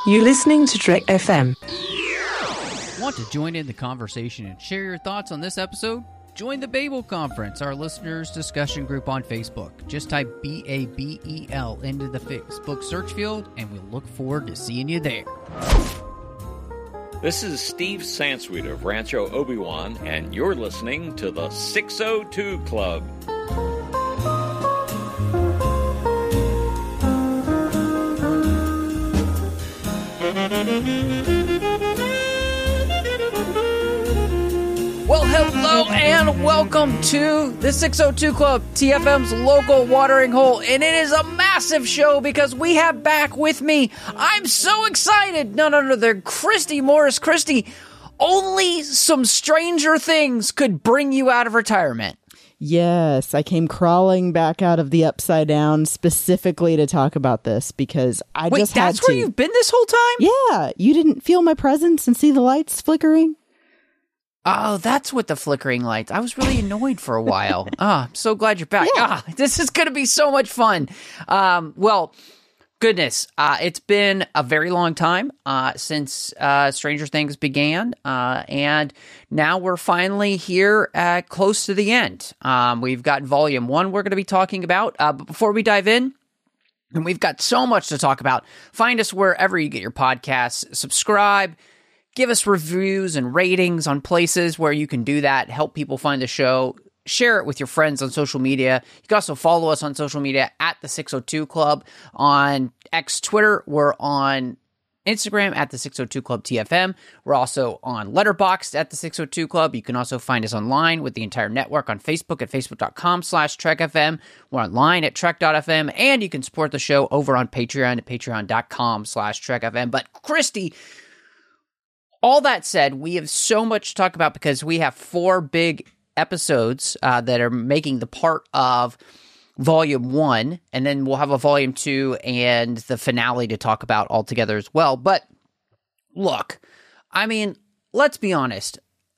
You're listening to Trek FM. Want to join in the conversation and share your thoughts on this episode? Join the Babel Conference, our listeners' discussion group on Facebook. Just type BABEL into the Facebook search field, and we'll look forward to seeing you there. This is Steve Sansweet of Rancho Obi-Wan, and you're listening to the 602 Club. Well, hello and welcome to the 602 Club, TFM's local watering hole, and it is a massive show because we have back with me, I'm so excited, none other than Christy Morris. Christy, only some Stranger Things could bring you out of retirement. Yes, I came crawling back out of the Upside Down specifically to talk about this because I just had to. Wait, that's where you've been this whole time? Yeah, you didn't feel my presence and see the lights flickering? Oh, that's what the flickering lights. I was really annoyed for a while. I'm so glad you're back. Yeah. This is going to be so much fun. Well, goodness, it's been a very long time since Stranger Things began, and now we're finally here close to the end. We've got Volume 1 we're going to be talking about, but before we dive in, and we've got so much to talk about, find us wherever you get your podcasts, subscribe, give us reviews and ratings on places where you can do that, help people find the show, share it with your friends on social media. You can also follow us on social media at the 602 Club. On X Twitter, we're on Instagram at the 602 Club TFM. We're also on Letterboxd at the 602 Club. You can also find us online with the entire network on Facebook at facebook.com/TrekFM. We're online at Trek.fm, and you can support the show over on Patreon at patreon.com/TrekFM. But Christy, all that said, we have so much to talk about because we have 4 big episodes that are making the part of Volume 1, and then we'll have a Volume 2 and the finale to talk about all together as well. But look, I mean, let's be honest.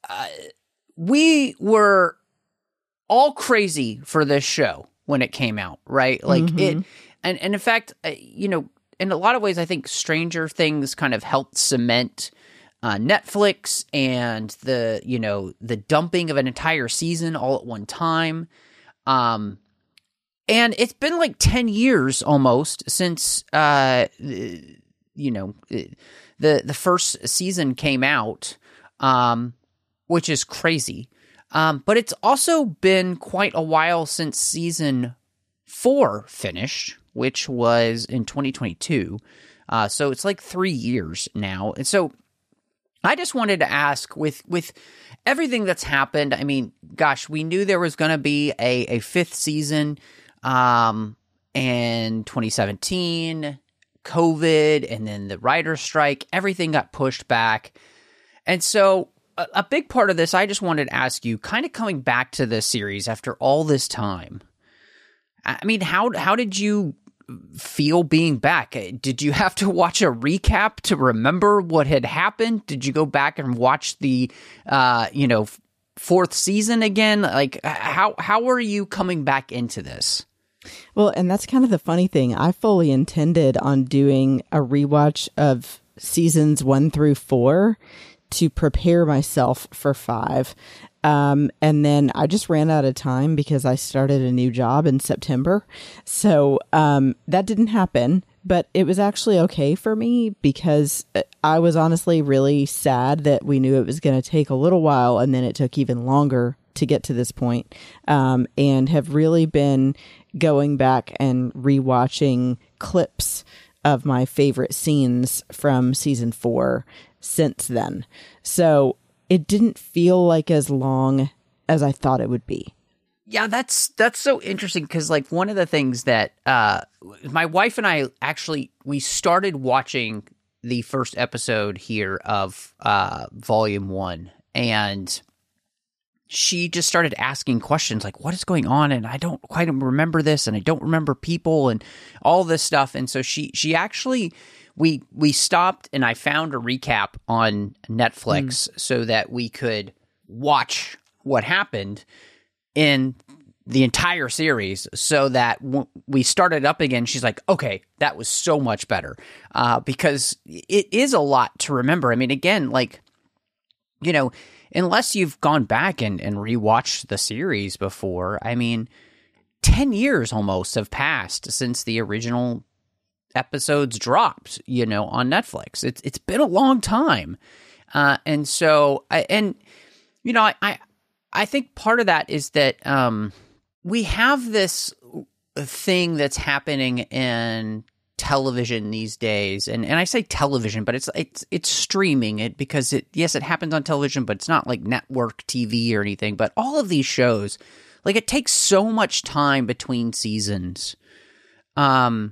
We were all crazy for this show when it came out, right? Like it, and in fact, you know, in a lot of ways, I think Stranger Things kind of helped cement Netflix and the dumping of an entire season all at one time. And it's been like 10 years almost since, the first season came out, which is crazy. But it's also been quite a while since season 4 finished, which was in 2022. So it's like 3 years now. And so I just wanted to ask, with everything that's happened, I mean, gosh, we knew there was going to be a 5th season in 2017, COVID, and then the writer's strike. Everything got pushed back. And so a big part of this, I just wanted to ask you, kind of coming back to the series after all this time, I mean, how did you feel being back? Did you have to watch a recap to remember what had happened? Did you go back and watch the 4th season again? Like, how are you coming back into this? Well, and that's kind of the funny thing. I fully intended on doing a rewatch of seasons 1 through 4 to prepare myself for 5. And then I just ran out of time because I started a new job in September. So that didn't happen, but it was actually okay for me because I was honestly really sad that we knew it was going to take a little while, and then it took even longer to get to this point, and have really been going back and rewatching clips of my favorite scenes from season 4 since then. So it didn't feel like as long as I thought it would be. Yeah, that's so interesting because, like, one of the things that my wife and I actually, we started watching the first episode here of Volume 1, and she just started asking questions like, what is going on? And I don't quite remember this, and I don't remember people and all this stuff. And so she actually, we stopped, and I found a recap on Netflix so that we could watch what happened in the entire series so that when we started up again, she's like, okay, that was so much better. Because it is a lot to remember. I mean, again, like, you know, unless you've gone back and rewatched the series before, I mean, 10 years almost have passed since the original episodes dropped, you know, on Netflix. It's been a long time. And so, I think part of that is that, we have this thing that's happening in television these days, and I say television, but it's streaming it because it happens on television, but it's not like network TV or anything. But all of these shows, like, it takes so much time between seasons, and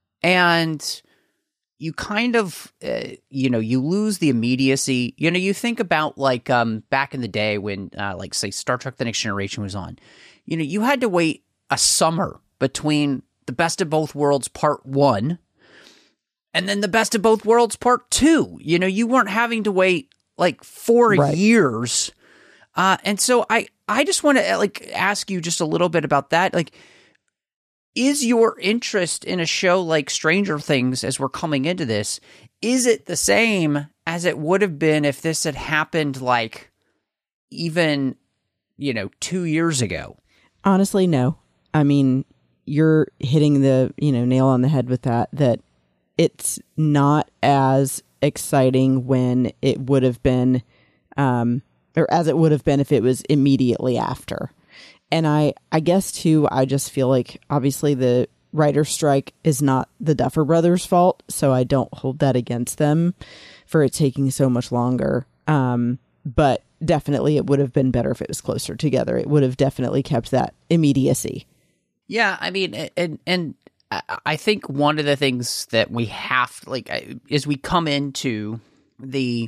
you kind of you lose the immediacy. You know, you think about like back in the day when like say Star Trek: The Next Generation was on. You know, you had to wait a summer between The Best of Both Worlds Part 1 and then The Best of Both Worlds Part 2. You know, you weren't having to wait like 4 years. And so I just want to like ask you just a little bit about that. Like, is your interest in a show like Stranger Things as we're coming into this, is it the same as it would have been if this had happened like even, 2 years ago? Honestly, no. I mean, you're hitting the, nail on the head with that it's not as exciting when it would have been, or as it would have been if it was immediately after. And I guess too, I just feel like obviously the writer's strike is not the Duffer Brothers' fault, so I don't hold that against them for it taking so much longer. But definitely it would have been better if it was closer together. It would have definitely kept that immediacy. Yeah, I mean, and I think one of the things that we have, like, is we come into the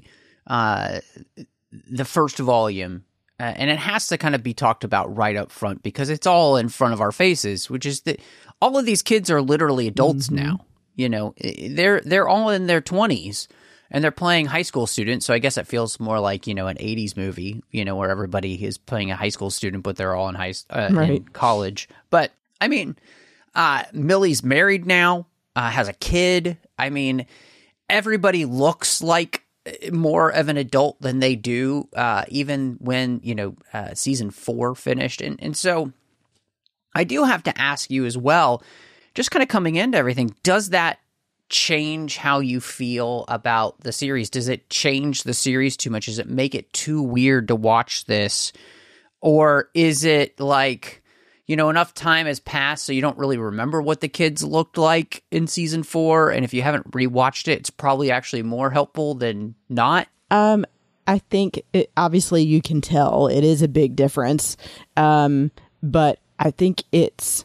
first volume, and it has to kind of be talked about right up front because it's all in front of our faces, which is that all of these kids are literally adults now. You know, they're all in their 20s. And they're playing high school students, so I guess it feels more like, an 80s movie, where everybody is playing a high school student, but they're all in in college. But, I mean, Millie's married now, has a kid. I mean, everybody looks like more of an adult than they do, even when, season 4 finished. And so I do have to ask you as well, just kind of coming into everything, does that change how you feel about the series? Does it change the series too much? Does it make it too weird to watch this? Or is it like, enough time has passed so you don't really remember what the kids looked like in season 4, and if you haven't rewatched it, it's probably actually more helpful than not? I think obviously you can tell it is a big difference, but I think it's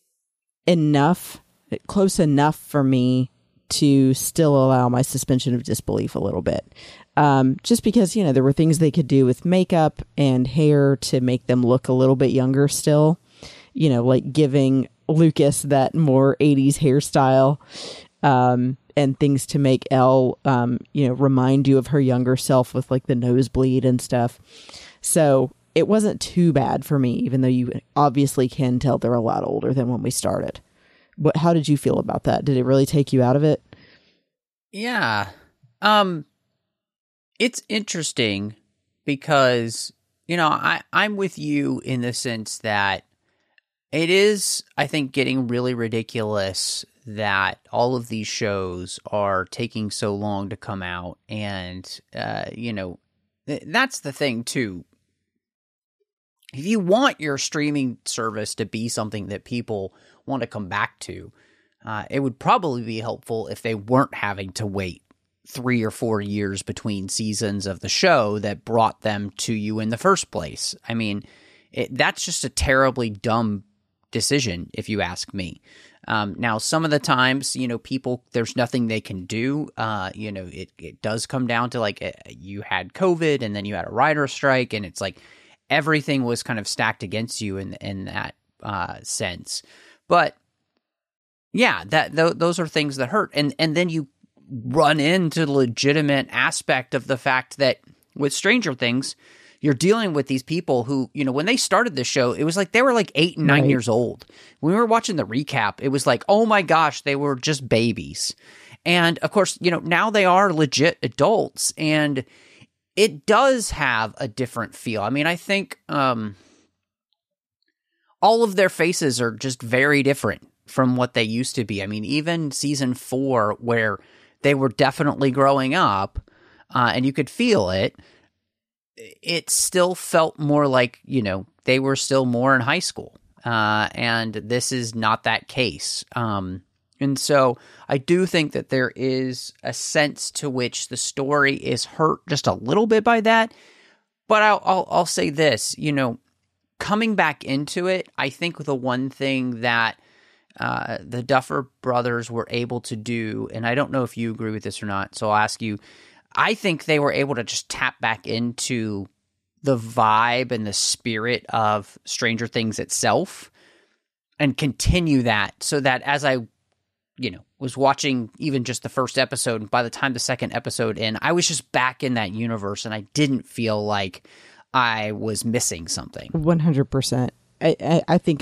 close enough for me to still allow my suspension of disbelief a little bit. Just because, there were things they could do with makeup and hair to make them look a little bit younger still, like giving Lucas that more 80s hairstyle, and things to make Elle, remind you of her younger self with like the nosebleed and stuff. So it wasn't too bad for me, even though you obviously can tell they're a lot older than when we started. How did you feel about that? Did it really take you out of it? Yeah. It's interesting because, I'm with you in the sense that it is, I think, getting really ridiculous that all of these shows are taking so long to come out. And, that's the thing, too. If you want your streaming service to be something that people want to come back to, it would probably be helpful if they weren't having to wait 3 or 4 years between seasons of the show that brought them to you in the first place. I mean, that's just a terribly dumb decision, if you ask me. Now, some of the times, people, there's nothing they can do. It does come down to like you had COVID and then you had a writer's strike, and it's like everything was kind of stacked against you in that sense. But yeah, those are things that hurt. And then you run into the legitimate aspect of the fact that with Stranger Things, you're dealing with these people who, when they started the show, it was like they were like 8 and 9 years old. When we were watching the recap, it was like, oh my gosh, they were just babies. And of course, now they are legit adults, and it does have a different feel. I mean, I think all of their faces are just very different from what they used to be. I mean, even season 4, where they were definitely growing up, and you could feel it, it still felt more like, they were still more in high school. And this is not that case. And so I do think that there is a sense to which the story is hurt just a little bit by that. But I'll say this, coming back into it, I think the one thing that the Duffer Brothers were able to do, and I don't know if you agree with this or not, so I'll ask you, I think they were able to just tap back into the vibe and the spirit of Stranger Things itself and continue that, so that as I, was watching even just the first episode, and by the time the second episode in, I was just back in that universe, and I didn't feel like I was missing something. 100%. I think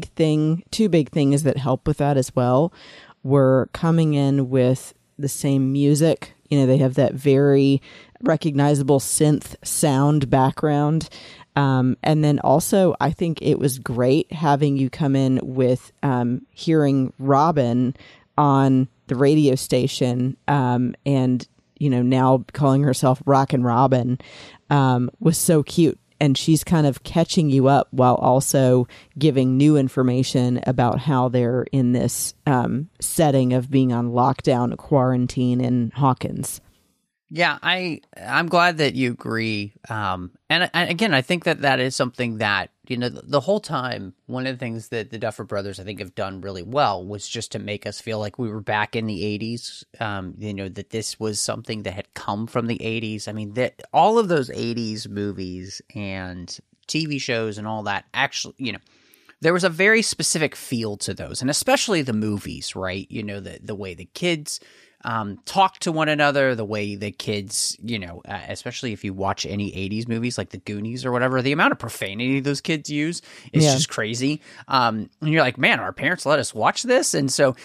two big things that help with that as well were coming in with the same music. They have that very recognizable synth sound background. And then also, I think it was great having you come in with hearing Robin on the radio station, and, now calling herself Rockin' Robin, was so cute. And she's kind of catching you up while also giving new information about how they're in this setting of being on lockdown, quarantine in Hawkins. Yeah, I'm glad that you agree. And again, I think that is something that, the whole time, one of the things that the Duffer Brothers, I think, have done really well was just to make us feel like we were back in the 80s, that this was something that had come from the 80s. I mean, that all of those 80s movies and TV shows and all that, actually, there was a very specific feel to those, and especially the movies, right? The way the kids talk to one another, the way the kids, especially if you watch any 80s movies like the Goonies or whatever, the amount of profanity those kids use is just crazy. And you're like, man, our parents let us watch this? And so,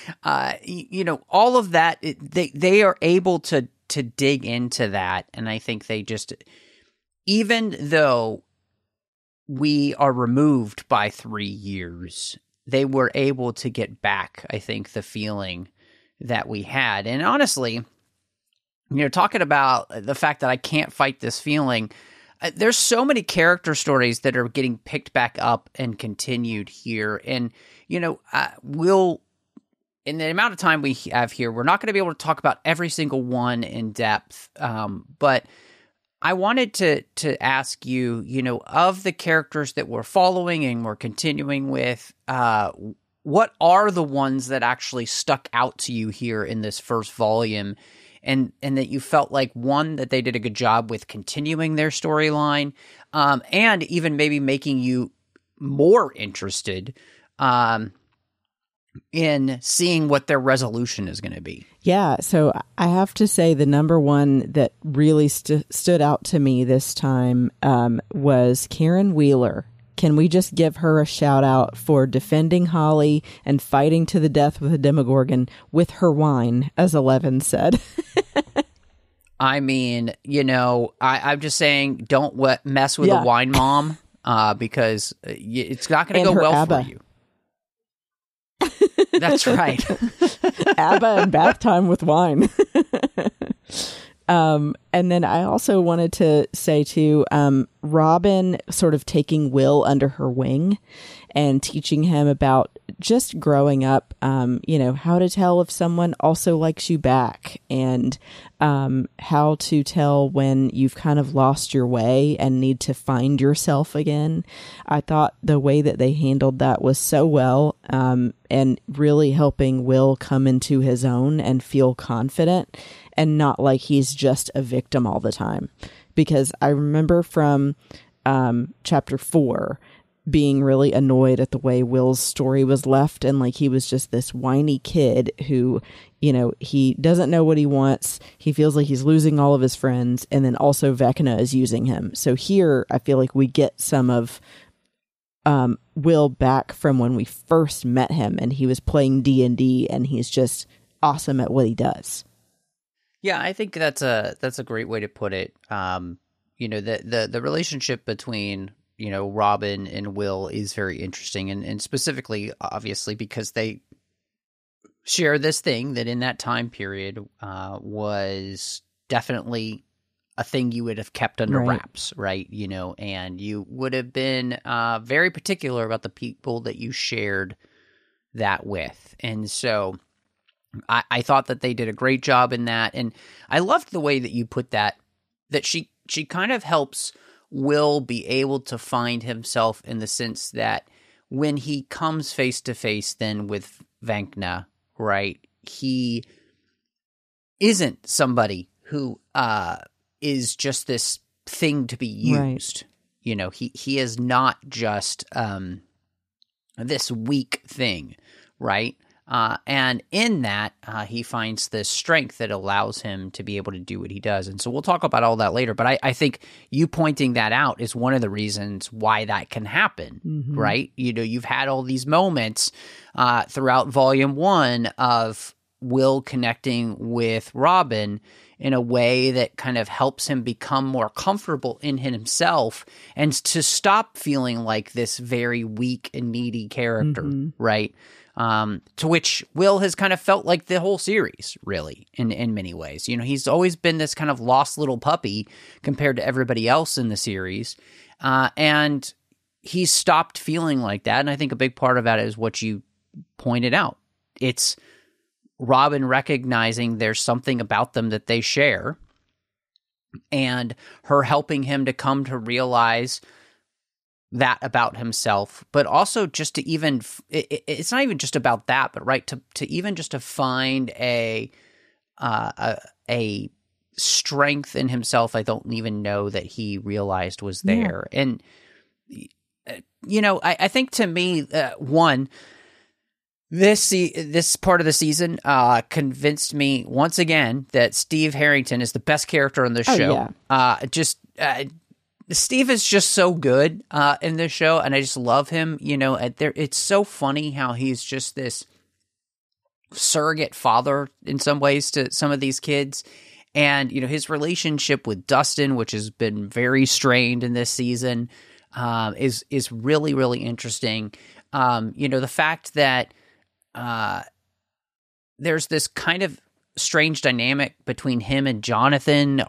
all of that, they are able to dig into that. And I think they just, even though we are removed by 3 years, they were able to get back, I think, the feeling that we had. And honestly, talking about the fact that I can't fight this feeling, there's so many character stories that are getting picked back up and continued here. And, we'll, in the amount of time we have here, we're not going to be able to talk about every single one in depth. But I wanted to ask you, of the characters that we're following and we're continuing with, what are the ones that actually stuck out to you here in this first volume, and that you felt like, one, that they did a good job with continuing their storyline, and even maybe making you more interested in seeing what their resolution is going to be? Yeah, so I have to say the number one that really stood out to me this time was Karen Wheeler. Can we just give her a shout out for defending Holly and fighting to the death with a Demogorgon with her wine, as Eleven said? I mean, I'm just saying, don't mess with a wine mom, because it's not going to go well ABBA. for you. That's right. ABBA and bath time with wine. And then I also wanted to say too, Robin sort of taking Will under her wing and teaching him about just growing up, how to tell if someone also likes you back, and how to tell when you've kind of lost your way and need to find yourself again. I thought the way that they handled that was so well, and really helping Will come into his own and feel confident and not like he's just a victim all the time. Because I remember from chapter 4, being really annoyed at the way Will's story was left, and like he was just this whiny kid who, you know, he doesn't know what he wants. He feels like he's losing all of his friends, and then also Vecna is using him. So here I feel like we get some of Will back from when we first met him, and he was playing D&D, and he's just awesome at what he does. Yeah, I think that's a great way to put it. You know, the relationship between, you know, Robin and Will is very interesting, and specifically, obviously, because they share this thing that in that time period was definitely a thing you would have kept under wraps, right? You know, and you would have been very particular about the people that you shared that with. And so I thought that they did a great job in that. And I loved the way that you put that she kind of helps Will be able to find himself in the sense that when he comes face to face then with Vecna, right, he isn't somebody who is just this thing to be used. Right. You know, he is not just this weak thing, right? And in that, he finds this strength that allows him to be able to do what he does. And so we'll talk about all that later. But I think you pointing that out is one of the reasons why that can happen, right? You know, you've had all these moments throughout Volume 1 of Will connecting with Robin in a way that kind of helps him become more comfortable in himself and to stop feeling like this very weak and needy character, right? To which Will has kind of felt like the whole series, really, in many ways. You know, he's always been this kind of lost little puppy compared to everybody else in the series. And he's stopped feeling like that. And I think a big part of that is what you pointed out. It's Robin recognizing there's something about them that they share, and her helping him to come to realize that about himself, but also just to even, it's not even just about that, but right, to even just to find a strength in himself I don't even know that he realized was there. Yeah. And, you know, I think to me, this part of the season convinced me once again that Steve Harrington is the best character on the show. Yeah. Steve is just so good in this show, and I just love him. You know, it's so funny how he's just this surrogate father in some ways to some of these kids. And, you know, his relationship with Dustin, which has been very strained in this season, is really, really interesting. You know, the fact that there's this kind of strange dynamic between him and Jonathan.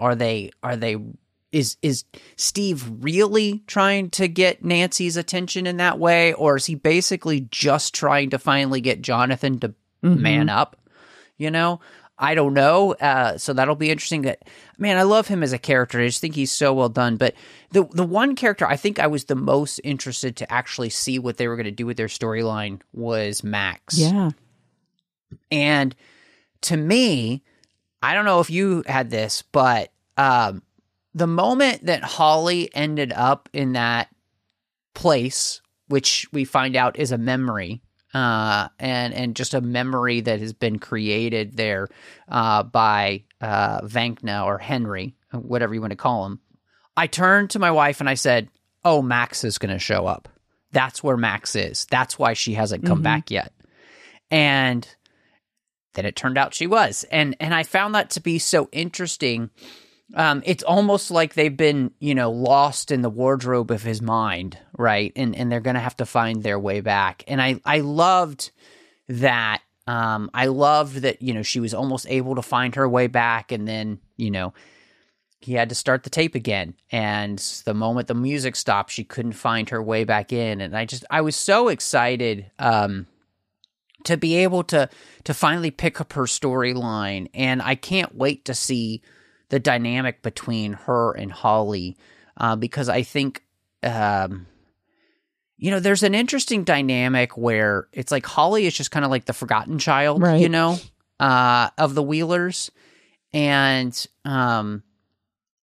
Is Steve really trying to get Nancy's attention in that way, or is he basically just trying to finally get Jonathan to man up? You know, I don't know. So that'll be interesting. Man, I love him as a character. I just think he's so well done. But the one character I think I was the most interested to actually see what they were going to do with their storyline was Max. Yeah. And to me, I don't know if you had this, but the moment that Holly ended up in that place, which we find out is a memory, and just a memory that has been created there by Vecna or Henry, whatever you want to call him, I turned to my wife and I said, oh, Max is going to show up. That's where Max is. That's why she hasn't come back yet. And then it turned out she was. And I found that to be so interesting. It's almost like they've been, you know, lost in the wardrobe of his mind, right? And they're going to have to find their way back. And I loved that. I loved that, you know, she was almost able to find her way back, and then, you know, he had to start the tape again. And the moment the music stopped, she couldn't find her way back in. And I was so excited to be able to finally pick up her storyline. And I can't wait to see the dynamic between her and Holly, because I think, you know, there's an interesting dynamic where it's like Holly is just kind of like the forgotten child, right, you know, of the Wheelers. And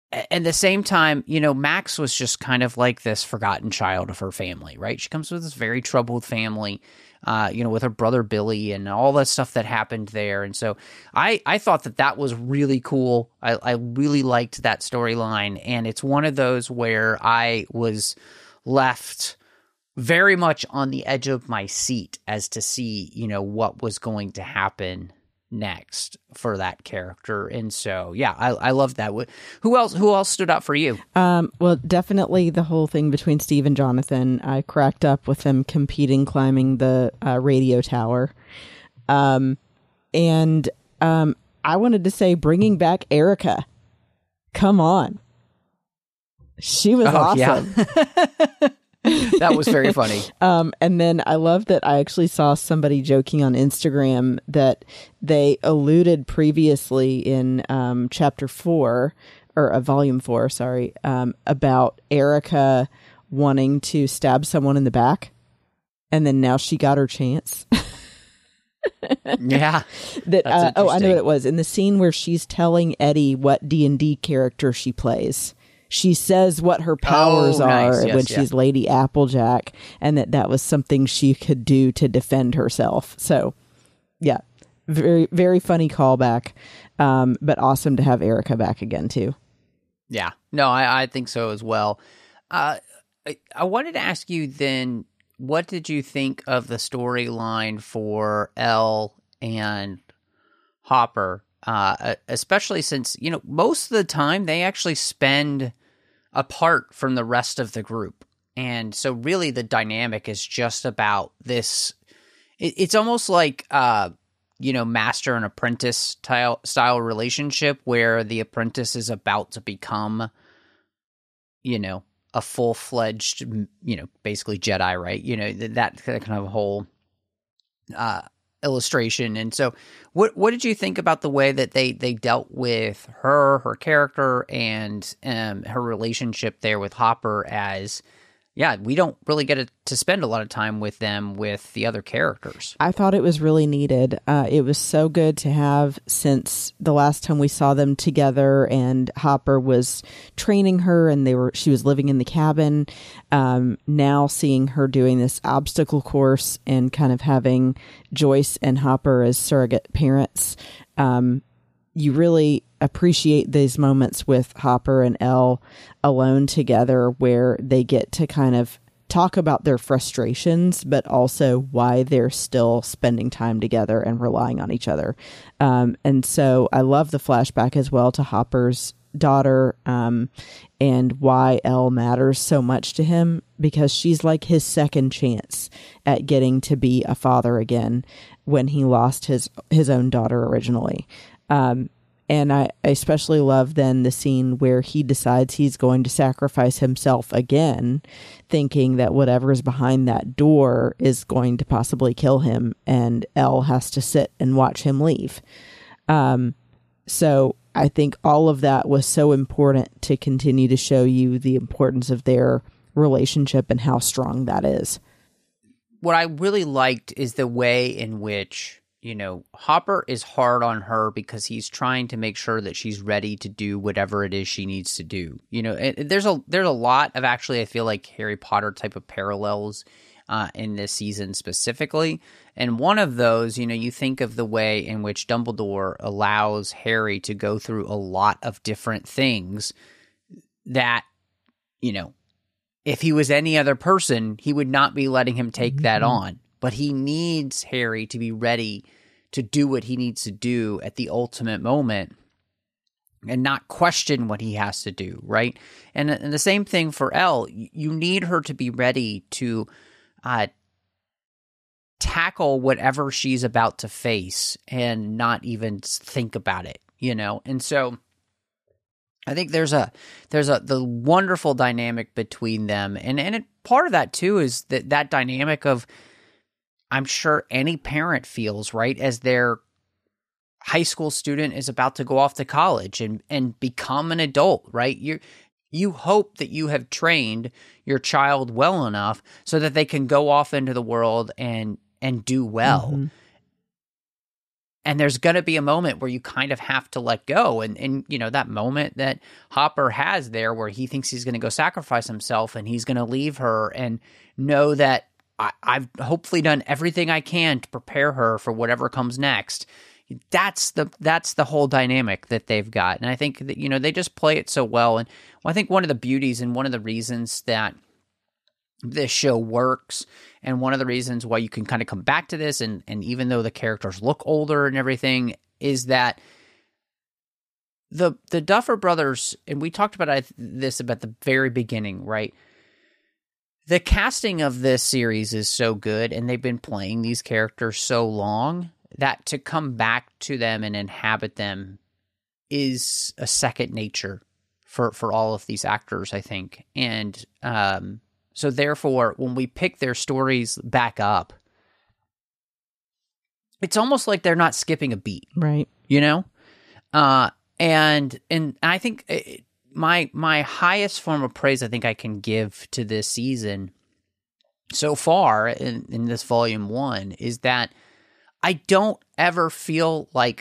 at the same time, you know, Max was just kind of like this forgotten child of her family, right? She comes with this very troubled family, you know, with her brother Billy and all that stuff that happened there. And so I thought that was really cool. I really liked that storyline. And it's one of those where I was left very much on the edge of my seat as to see, you know, what was going to happen next for that character. And so, yeah, I love that. Who else stood out for you? Well, definitely the whole thing between Steve and Jonathan. I cracked up with them competing, climbing the radio tower. I wanted to say bringing back Erica. Come on. She was awesome. Yeah. That was very funny. And then I love that I actually saw somebody joking on Instagram that they alluded previously in chapter 4 or volume 4, sorry, about Erica wanting to stab someone in the back. And then now she got her chance. Yeah. I know what it was. In the scene where she's telling Eddie what D&D character she plays. She says what her powers are when she's Lady Applejack, and that was something she could do to defend herself. So, yeah, very, very funny callback, but awesome to have Erica back again, too. Yeah, no, I think so as well. I wanted to ask you then, what did you think of the storyline for Elle and Hopper? Especially since, you know, most of the time they actually spend apart from the rest of the group. And so really the dynamic is just about this. It's almost like, you know, master and apprentice style relationship where the apprentice is about to become, you know, a full-fledged, you know, basically Jedi, right? You know, that kind of whole illustration. And so what did you think about the way that they dealt with her character and her relationship there with Hopper? As we don't really get to spend a lot of time with them with the other characters. I thought it was really needed. It was so good to have since the last time we saw them together and Hopper was training her and she was living in the cabin. Now seeing her doing this obstacle course and kind of having Joyce and Hopper as surrogate parents. You really appreciate these moments with Hopper and Elle alone together where they get to kind of talk about their frustrations, but also why they're still spending time together and relying on each other. And so I love the flashback as well to Hopper's daughter and why Elle matters so much to him, because she's like his second chance at getting to be a father again when he lost his own daughter originally. And I especially love then the scene where he decides he's going to sacrifice himself again, thinking that whatever is behind that door is going to possibly kill him, and Elle has to sit and watch him leave. So I think all of that was so important to continue to show you the importance of their relationship and how strong that is. What I really liked is the way in which, you know, Hopper is hard on her because he's trying to make sure that she's ready to do whatever it is she needs to do. You know, there's a lot of, actually, I feel like Harry Potter type of parallels in this season specifically. And one of those, you know, you think of the way in which Dumbledore allows Harry to go through a lot of different things that, you know, if he was any other person, he would not be letting him take that on. But he needs Harry to be ready to do what he needs to do at the ultimate moment and not question what he has to do, right? And the same thing for Elle. You need her to be ready to tackle whatever she's about to face and not even think about it, you know? And so I think there's the wonderful dynamic between them. And part of that too is that dynamic of, I'm sure any parent feels, right, as their high school student is about to go off to college and become an adult, right? You hope that you have trained your child well enough so that they can go off into the world and do well. Mm-hmm. And there's going to be a moment where you kind of have to let go. And you know, that moment that Hopper has there where he thinks he's going to go sacrifice himself and he's going to leave her and know that I've hopefully done everything I can to prepare her for whatever comes next. That's the whole dynamic that they've got. And I think that, you know, they just play it so well. And I think one of the beauties and one of the reasons that this show works, and one of the reasons why you can kind of come back to this, and even though the characters look older and everything, is that the Duffer Brothers, and we talked about this about the very beginning, right? The casting of this series is so good, and they've been playing these characters so long that to come back to them and inhabit them is a second nature for all of these actors, I think. And so therefore, when we pick their stories back up, it's almost like they're not skipping a beat. Right. You know? And I think my highest form of praise I think I can give to this season so far in this volume 1 is that I don't ever feel like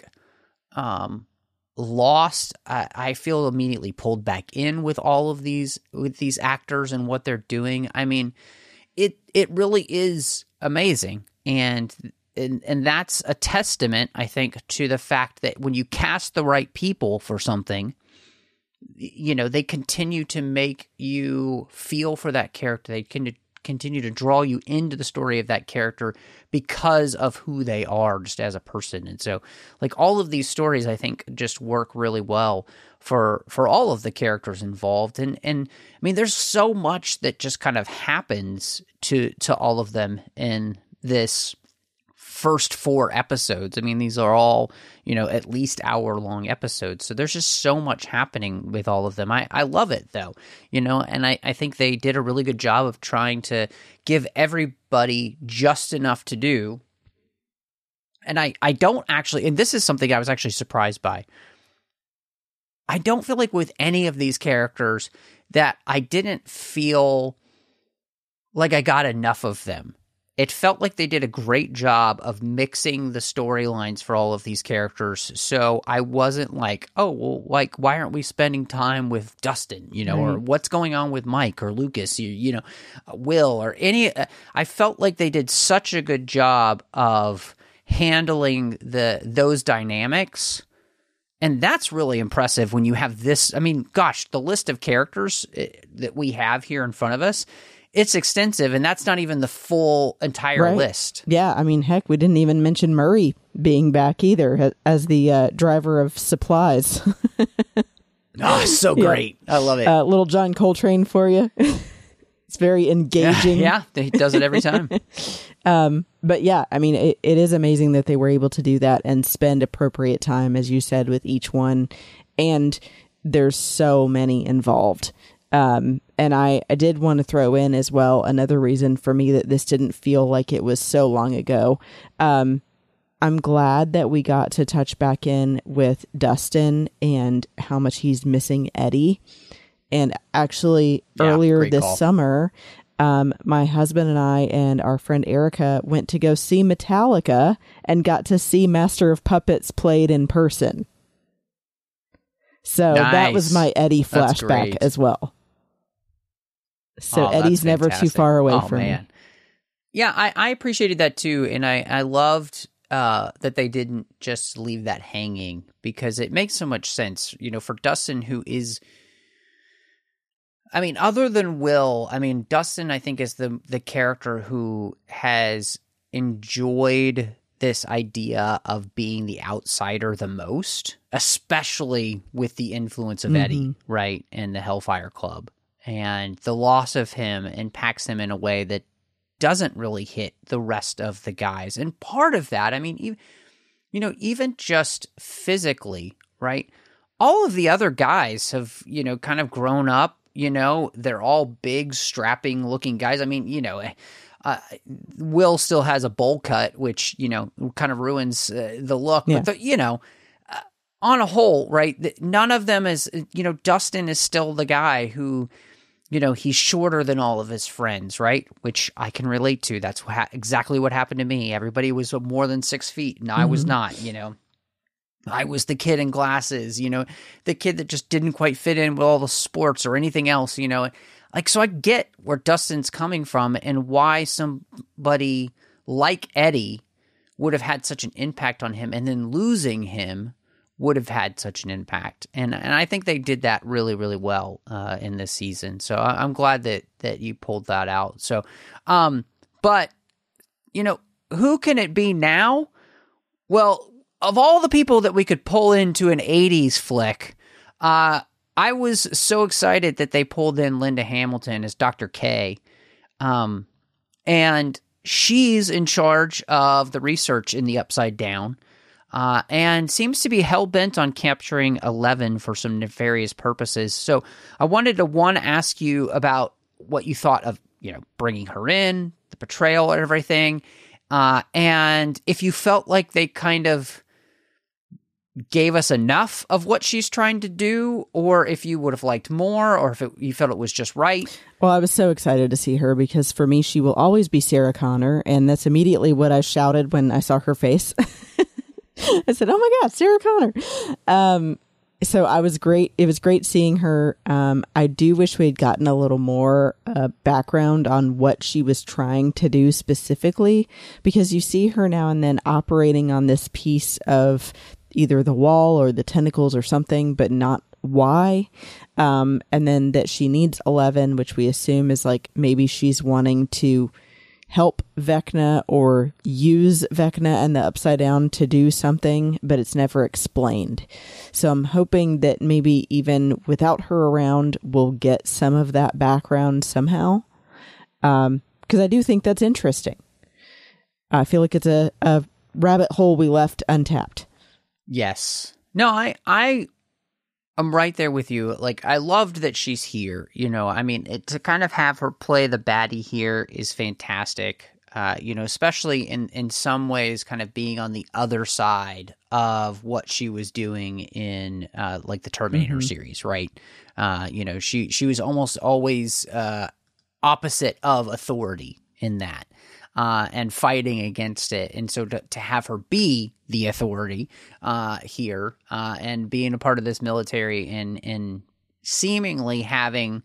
lost. I feel immediately pulled back in with all of these actors and what they're doing. I mean, it really is amazing, and that's a testament, I think, to the fact that when you cast the right people for something, you know, they continue to make you feel for that character. They can continue to draw you into the story of that character because of who they are just as a person. And so, like, all of these stories, I think, just work really well for all of the characters involved. And I mean, there's so much that just kind of happens to all of them in this first 4 episodes. I mean, these are all, you know, at least hour-long episodes. So there's just so much happening with all of them. I love it, though, you know, and I think they did a really good job of trying to give everybody just enough to do. And I don't actually, and this is something I was actually surprised by, I don't feel like with any of these characters that I didn't feel like I got enough of them. It felt like they did a great job of mixing the storylines for all of these characters. So I wasn't like, oh, well, like, why aren't we spending time with Dustin, you know, or what's going on with Mike or Lucas, you know, Will or any. I felt like they did such a good job of handling those dynamics. And that's really impressive when you have this. I mean, gosh, the list of characters that we have here in front of us, it's extensive, and that's not even the full entire list. Yeah, I mean, heck, we didn't even mention Murray being back either as the driver of supplies. Oh, so great. I love it. Little John Coltrane for you. It's very engaging. Yeah, he does it every time. But yeah, I mean, it is amazing that they were able to do that and spend appropriate time, as you said, with each one. And there's so many involved. And I did want to throw in as well another reason for me that this didn't feel like it was so long ago. I'm glad that we got to touch back in with Dustin and how much he's missing Eddie. And actually, earlier this summer, my husband and I and our friend Erica went to go see Metallica and got to see Master of Puppets played in person. So that was my Eddie flashback as well. So Eddie's never too far away from me. Yeah, I appreciated that too. And I loved that they didn't just leave that hanging, because it makes so much sense, you know, for Dustin, who is, I mean, other than Will, I mean, Dustin, I think, is the character who has enjoyed this idea of being the outsider the most, especially with the influence of Eddie, right, and the Hellfire Club. And the loss of him impacts him in a way that doesn't really hit the rest of the guys. And part of that, I mean, even just physically, right? All of the other guys have, you know, kind of grown up, you know, they're all big, strapping looking guys. I mean, you know, Will still has a bowl cut, which, you know, kind of ruins the look. Yeah. But, you know, on a whole, right, none of them is, you know, Dustin is still the guy who he's shorter than all of his friends, right? Which I can relate to. That's exactly what happened to me. Everybody was more than 6 feet, and I was not, I was the kid in glasses, the kid that just didn't quite fit in with all the sports or anything else, so I get where Dustin's coming from and why somebody like Eddie would have had such an impact on him, and then losing him would have had such an impact. And I think they did that really, really well in this season. So I'm glad that you pulled that out. So, but, who can it be now? Well, of all the people that we could pull into an 80s flick, I was so excited that they pulled in Linda Hamilton as Dr. K. And she's in charge of the research in the Upside Down. And seems to be hell-bent on capturing 11 for some nefarious purposes. So I wanted to, ask you about what you thought of, bringing her in, the portrayal and everything, and if you felt like they kind of gave us enough of what she's trying to do, or if you would have liked more, or if you felt it was just right. Well, I was so excited to see her because for me, she will always be Sarah Connor, and that's immediately what I shouted when I saw her face. I said, "Oh my God, Sarah Connor!" So I was great. It was great seeing her. I do wish we had gotten a little more background on what she was trying to do specifically, because you see her now and then operating on this piece of either the wall or the tentacles or something, but not why. And then that she needs 11, which we assume is like maybe she's wanting to help Vecna or use Vecna and the Upside Down to do something, but it's never explained. So I'm hoping that maybe even without her around, we'll get some of that background somehow. Because I do think that's interesting. I feel like it's a rabbit hole we left untapped. Yes. No, I'm right there with you. Like, I loved that she's here. To kind of have her play the baddie here is fantastic. Especially in some ways, kind of being on the other side of what she was doing in like the Terminator series, right? She was almost always opposite of authority in that. And fighting against it. And so to have her be the authority here and being a part of this military and seemingly having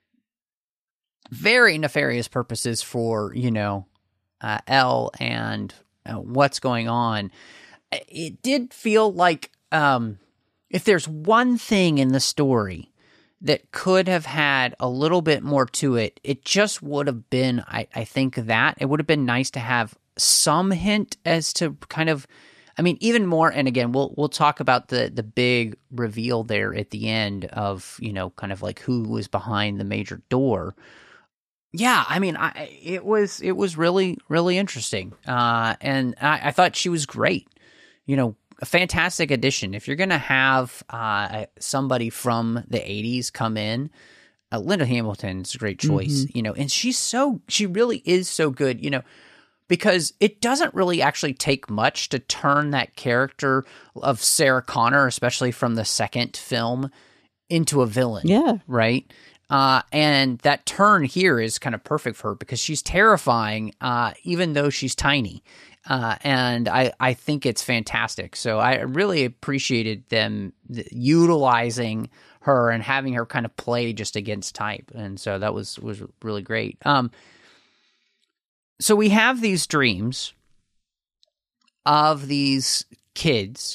very nefarious purposes for, Elle and what's going on, it did feel like if there's one thing in the story that could have had a little bit more to it, it just would have been, I think that it would have been nice to have some hint as to kind of, even more. And again, we'll talk about the big reveal there at the end of, kind of like who was behind the major door. Yeah, it was really, really interesting. And I thought she was great. A fantastic addition. If you're going to have somebody from the 80s come in, Linda Hamilton's a great choice, and she really is so good, because it doesn't really actually take much to turn that character of Sarah Connor, especially from the second film, into a villain. Yeah. Right? And that turn here is kind of perfect for her because she's terrifying, even though she's tiny. And I think it's fantastic. So I really appreciated them utilizing her and having her kind of play just against type. And so that was really great. So we have these dreams of these kids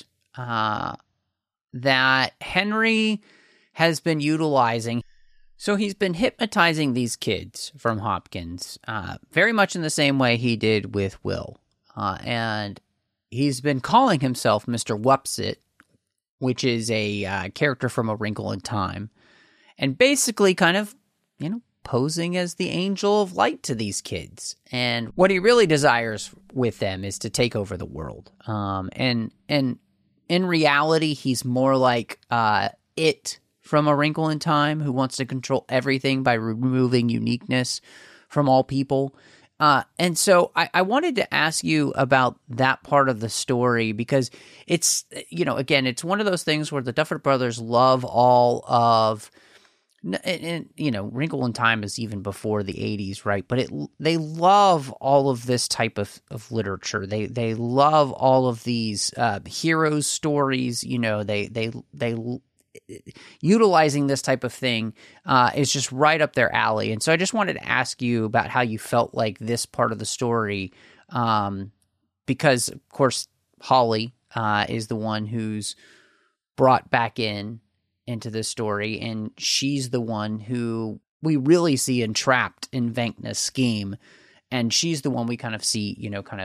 that Henry has been utilizing. So he's been hypnotizing these kids from Hopkins very much in the same way he did with Will. And he's been calling himself Mr. Wupsit, which is a character from A Wrinkle in Time, and basically kind of, posing as the angel of light to these kids. And what he really desires with them is to take over the world. And in reality, he's more like It from A Wrinkle in Time, who wants to control everything by removing uniqueness from all people. And so I wanted to ask you about that part of the story because it's, again, it's one of those things where the Duffer Brothers love all of and Wrinkle in Time is even before the 80s, right? But they love all of this type of literature. They love all of these heroes stories. They utilizing this type of thing is just right up their alley. And so I just wanted to ask you about how you felt like this part of the story, because of course Holly is the one who's brought back into this story, and she's the one who we really see entrapped in Vecna's scheme, and she's the one we kind of see,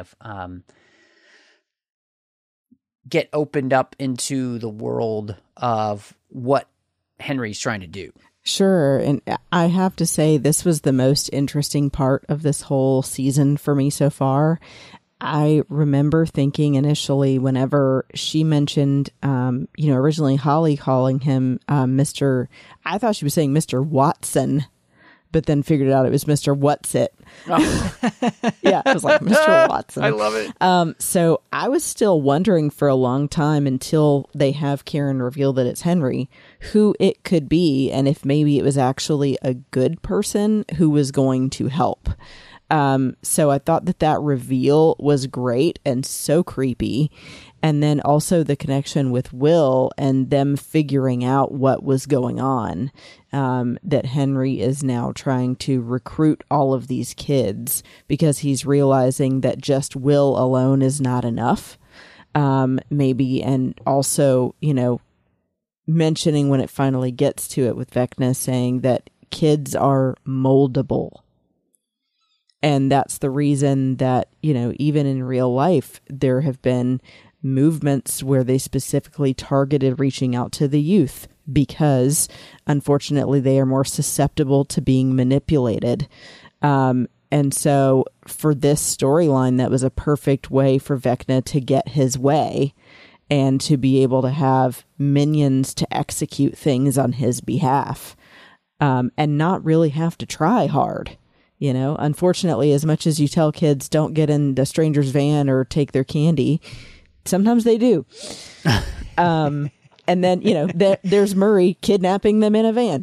get opened up into the world of what Henry's trying to do. Sure. And I have to say, this was the most interesting part of this whole season for me so far. I remember thinking initially, whenever she mentioned, originally Holly calling him Mr. I thought she was saying Mr. Watson, but then figured out it was Mr. Whatsit. Oh. Yeah, it was like Mr. Watson. I love it. So I was still wondering for a long time, until they have Karen reveal that it's Henry, who it could be, and if maybe it was actually a good person who was going to help. So I thought that reveal was great and so creepy. And then also the connection with Will and them figuring out what was going on, that Henry is now trying to recruit all of these kids because he's realizing that just Will alone is not enough. Maybe, and also, mentioning when it finally gets to it with Vecna saying that kids are moldable. And that's the reason that, even in real life, there have been movements where they specifically targeted reaching out to the youth because, unfortunately, they are more susceptible to being manipulated. And so for this storyline, that was a perfect way for Vecna to get his way and to be able to have minions to execute things on his behalf, and not really have to try hard. Unfortunately, as much as you tell kids don't get in the stranger's van or take their candy, sometimes they do. And then, there's Murray kidnapping them in a van.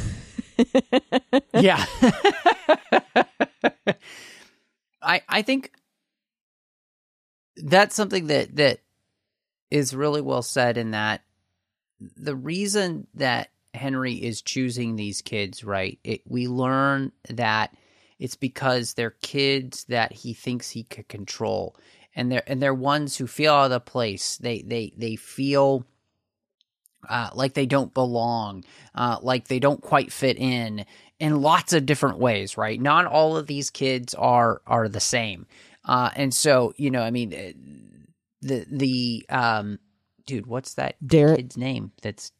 Yeah. I think that's something that is really well said, in that the reason that Henry is choosing these kids, right? We learn that it's because they're kids that he thinks he could control, and they're ones who feel out of place. They feel like they don't belong, like they don't quite fit in lots of different ways, right? Not all of these kids are the same, and so dude, what's that Derek. kid's name? That's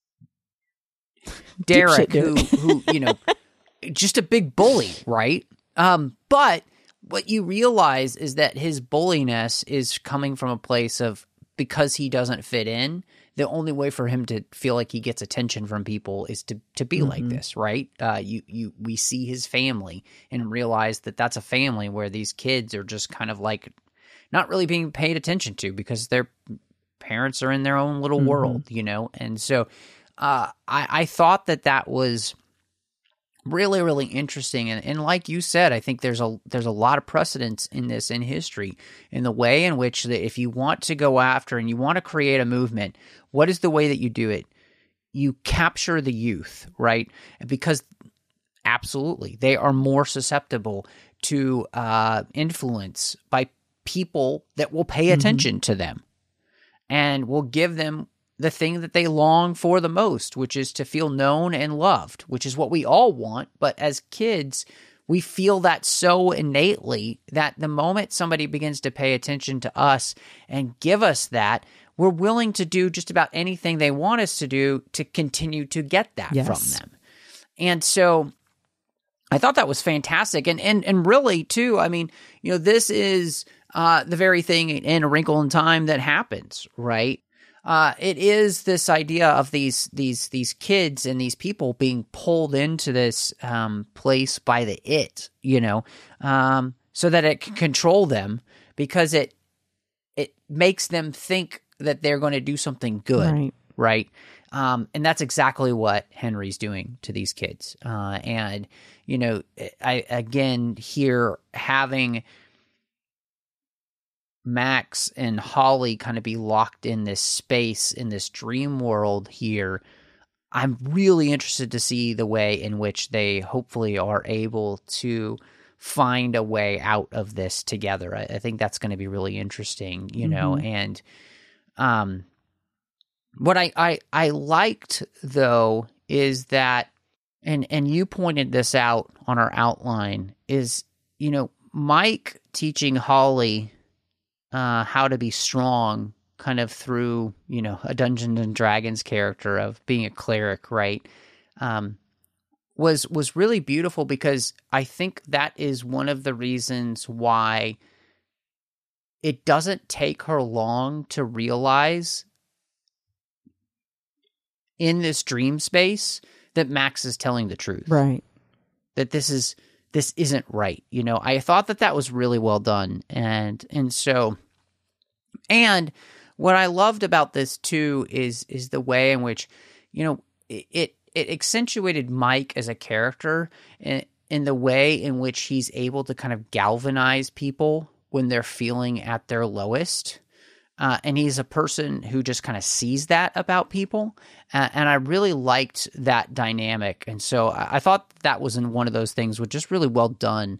Derek, who just a big bully, right? But what you realize is that his bulliness is coming from a place of, because he doesn't fit in, the only way for him to feel like he gets attention from people is to be like this, right? We see his family and realize that that's a family where these kids are just kind of like not really being paid attention to because their parents are in their own little world, And so I thought that was really, really interesting. And like you said, I think there's a lot of precedence in this in history, in the way in which that if you want to go after and you want to create a movement, what is the way that you do it? You capture the youth, right? Because absolutely, they are more susceptible to influence by people that will pay attention to them and will give them the thing that they long for the most, which is to feel known and loved, which is what we all want. But as kids, we feel that so innately that the moment somebody begins to pay attention to us and give us that, we're willing to do just about anything they want us to do to continue to get that from them. And so I thought that was fantastic. And really, too, this is the very thing in A Wrinkle in Time that happens, right? It is this idea of these kids and these people being pulled into this place by the so that it can control them, because it makes them think that they're going to do something good, right? And that's exactly what Henry's doing to these kids. And, you know, I again here having Max and Holly kind of be locked in this space, in this dream world here, I'm really interested to see the way in which they hopefully are able to find a way out of this together. I think that's going to be really interesting, you know, and what I liked though is that, and you pointed this out on our outline, is, you know, Mike teaching Holly how to be strong kind of through, you know, a Dungeons and Dragons character of being a cleric, right? Was really beautiful, because I think that is one of the reasons why it doesn't take her long to realize in this dream space that Max is telling the truth. Right. That this isn't right. You know, I thought that was really well done. And what I loved about this too is the way in which, you know, it accentuated Mike as a character in the way in which he's able to kind of galvanize people when they're feeling at their lowest. And he's a person who just kind of sees that about people. And I really liked that dynamic. And so I thought that was in one of those things which is really well done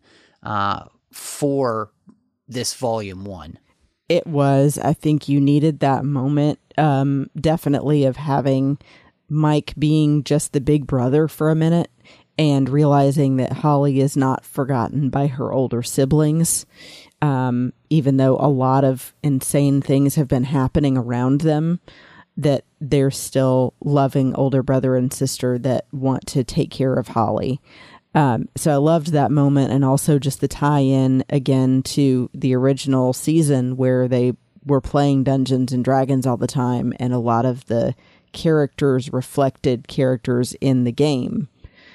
for this volume 1. It was. I think you needed that moment, definitely, of having Mike being just the big brother for a minute and realizing that Holly is not forgotten by her older siblings. Even though a lot of insane things have been happening around them, that they're still loving older brother and sister that want to take care of Holly. So I loved that moment, and also just the tie-in again to the original season where they were playing Dungeons and Dragons all the time, and a lot of the characters reflected characters in the game.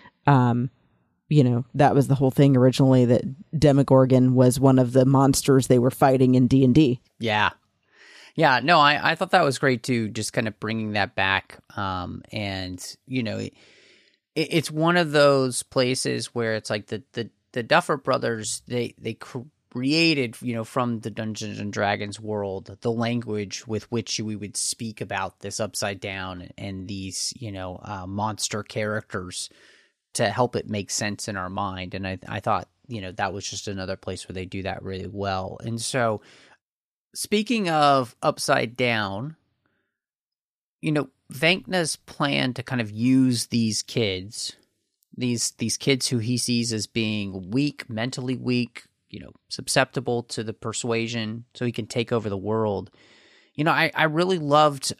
You know, that was the whole thing originally, that Demogorgon was one of the monsters they were fighting in D&D. Yeah. Yeah, no, I thought that was great too, just kind of bringing that back. And, you know, it's one of those places where it's like the Duffer Brothers, they created, you know, from the Dungeons and Dragons world, the language with which we would speak about this Upside Down and these, you know, monster characters to help it make sense in our mind. And I thought, you know, that was just another place where they do that really well. And so, speaking of Upside Down, you know, Vecna's plan to kind of use these kids, these kids who he sees as being weak, mentally weak, you know, susceptible to the persuasion so he can take over the world. You know, I really loved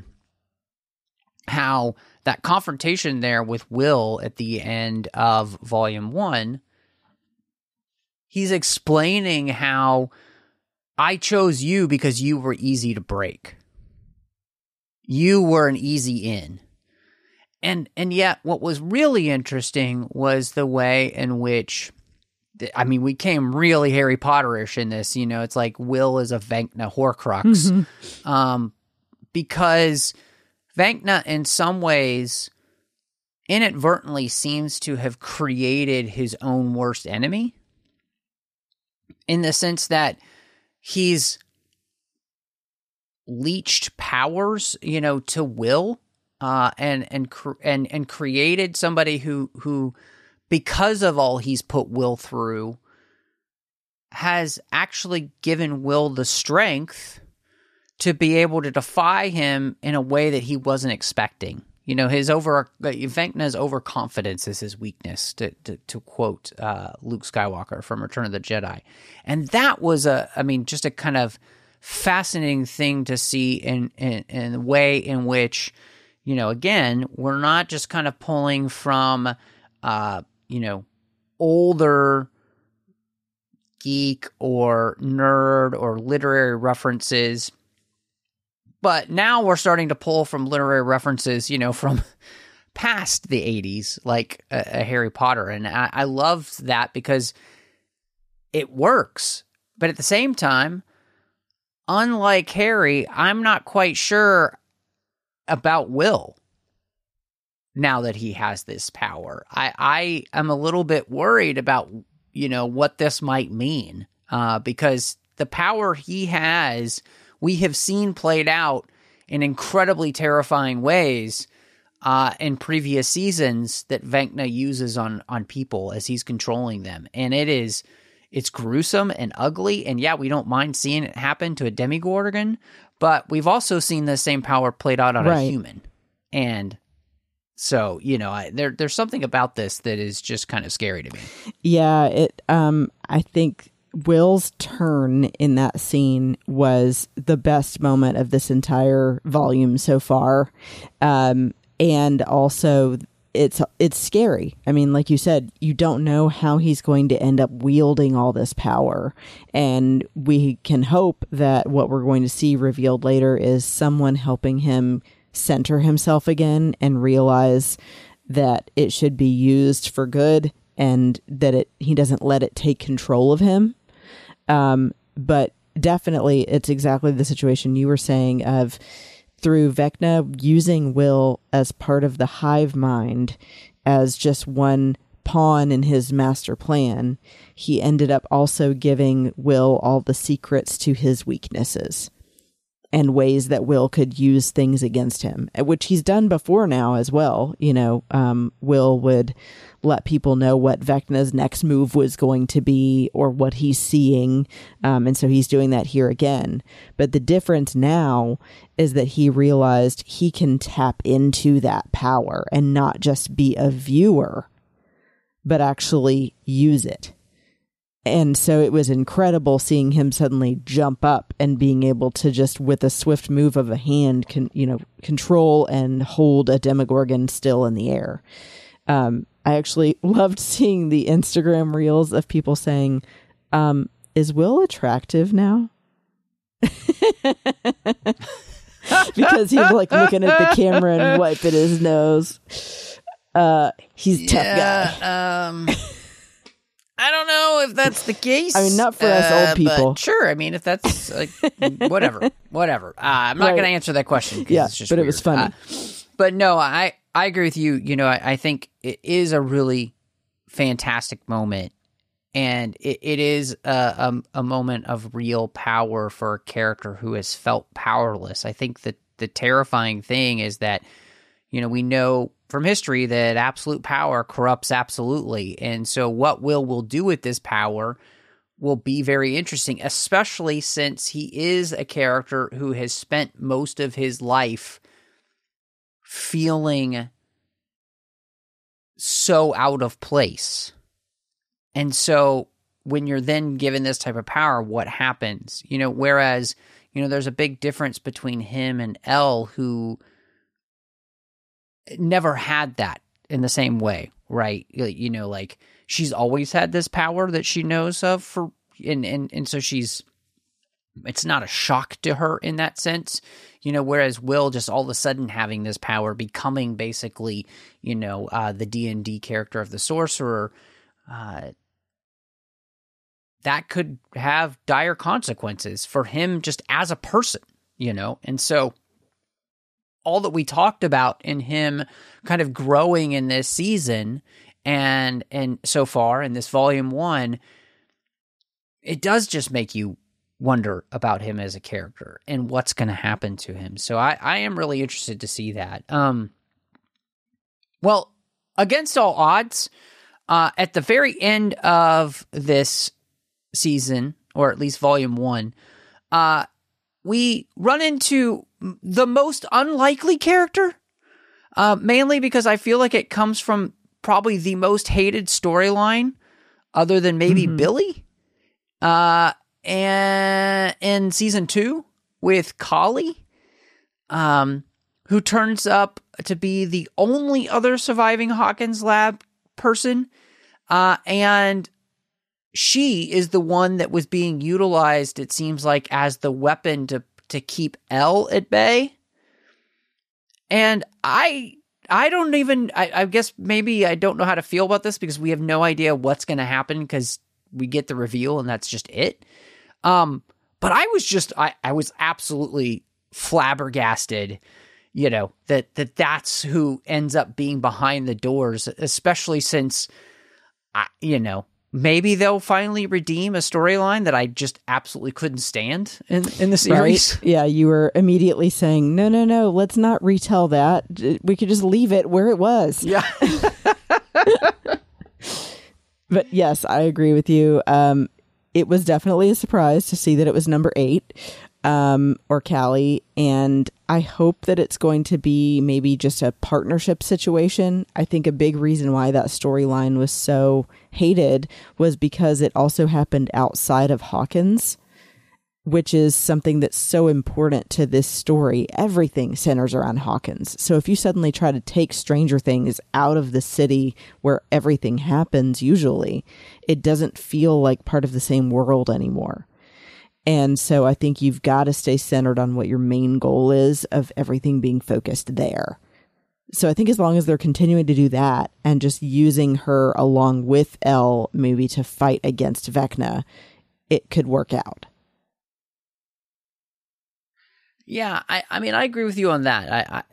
how that confrontation there with Will at the end of Volume 1, he's explaining how I chose you because you were easy to break. You were an easy in. And yet what was really interesting was the way in which, I mean, we came really Harry Potter-ish in this, you know, it's like Will is a Vecna Horcrux. Because Vecna in some ways inadvertently seems to have created his own worst enemy, in the sense that he's leached powers, you know, to Will, and created somebody who, because of all he's put Will through, has actually given Will the strength to be able to defy him in a way that he wasn't expecting. You know, Vecna's overconfidence is his weakness, to quote Luke Skywalker from Return of the Jedi. And that was just a kind of fascinating thing to see in the way in which, you know, again, we're not just kind of pulling from, you know, older geek or nerd or literary references, but now we're starting to pull from literary references, you know, from past the 80s, like a Harry Potter. And I loved that because it works. But at the same time, unlike Harry, I'm not quite sure about Will. now that he has this power. I am a little bit worried about, what this might mean, because the power he has, we have seen played out in incredibly terrifying ways in previous seasons that Vecna uses on people as he's controlling them. And it's gruesome and ugly. And yeah, we don't mind seeing it happen to a Demogorgon, but we've also seen the same power played out on a human. And so, there's something about this that is just kind of scary to me. Yeah, I think Will's turn in that scene was the best moment of this entire volume so far. And also it's scary. I mean, like you said, you don't know how he's going to end up wielding all this power. And we can hope that what we're going to see revealed later is someone helping him center himself again and realize that it should be used for good and that he doesn't let it take control of him. But definitely it's exactly the situation you were saying of through Vecna using Will as part of the hive mind as just one pawn in his master plan. He ended up also giving Will all the secrets to his weaknesses and ways that Will could use things against him, which he's done before now as well. Will would let people know what Vecna's next move was going to be or what he's seeing. And so he's doing that here again. But the difference now is that he realized he can tap into that power and not just be a viewer, but actually use it. And so it was incredible seeing him suddenly jump up and being able to just, with a swift move of a hand, control and hold a Demogorgon still in the air. I actually loved seeing the Instagram reels of people saying, is Will attractive now? Because he's like looking at the camera and wiping his nose. He's a tough guy. I don't know if that's the case. I mean, not for us old people. But sure. I mean, if that's like, whatever. I'm not going to answer that question. Yeah, it's just but weird. It was funny. But no, I agree with you. I think it is a really fantastic moment. And it is a moment of real power for a character who has felt powerless. I think that the terrifying thing is that, we know from history that absolute power corrupts absolutely. And so what Will do with this power will be very interesting, especially since he is a character who has spent most of his life feeling so out of place. And so when you're then given this type of power, what happens? Whereas, there's a big difference between him and Elle, who never had that in the same way, right? Like she's always had this power that she knows of and so it's not a shock to her in that sense, whereas Will just all of a sudden having this power, becoming basically, the D&D character of the sorcerer, that could have dire consequences for him just as a person, and so all that we talked about in him kind of growing in this season and so far in this volume 1, it does just make you wonder about him as a character and what's going to happen to him. So I am really interested to see that. Well, against all odds, at the very end of this season, or at least volume 1, we run into the most unlikely character, mainly because I feel like it comes from probably the most hated storyline, other than maybe Billy, and in season 2 with Kali, who turns up to be the only other surviving Hawkins Lab person, and she is the one that was being utilized, it seems like, as the weapon to keep Elle at bay. And I guess maybe I don't know how to feel about this because we have no idea what's going to happen because we get the reveal and that's just it. But I was absolutely flabbergasted that's who ends up being behind the doors, especially since, maybe they'll finally redeem a storyline that I just absolutely couldn't stand in the series. Right? Yeah, you were immediately saying, no, let's not retell that. We could just leave it where it was. Yeah. But yes, I agree with you. It was definitely a surprise to see that it was number 8, or Callie. And I hope that it's going to be maybe just a partnership situation. I think a big reason why that storyline was so hated was because it also happened outside of Hawkins, which is something that's so important to this story. Everything centers around Hawkins. So if you suddenly try to take Stranger Things out of the city where everything happens, usually, it doesn't feel like part of the same world anymore. And so I think you've got to stay centered on what your main goal is of everything being focused there. So I think as long as they're continuing to do that and just using her along with Elle maybe to fight against Vecna, it could work out. Yeah, I mean, I agree with you on that.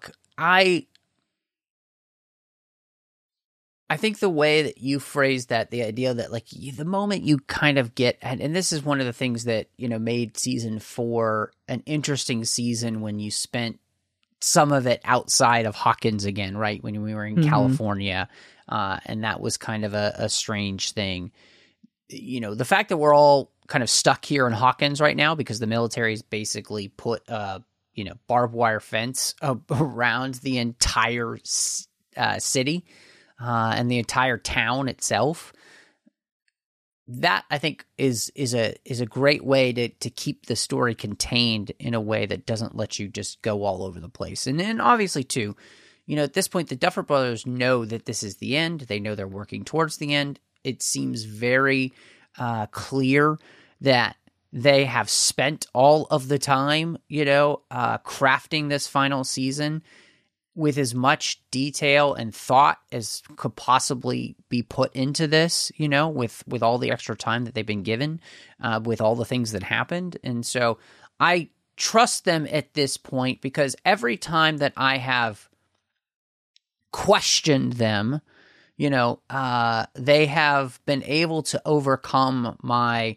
I think the way that you phrased that, the idea that like the moment you kind of get, and this is one of the things that, made season 4 an interesting season when you spent some of it outside of Hawkins again, right? When we were in California, and that was kind of a strange thing. The fact that we're all kind of stuck here in Hawkins right now because the military's basically put barbed wire fence around the entire city and the entire town itself. That I think is a great way to keep the story contained in a way that doesn't let you just go all over the place. And then obviously too, at this point the Duffer Brothers know that this is the end. They know they're working towards the end. It seems very clear that they have spent all of the time, crafting this final season with as much detail and thought as could possibly be put into this, with all the extra time that they've been given, with all the things that happened. And so I trust them at this point because every time that I have questioned them, they have been able to overcome my,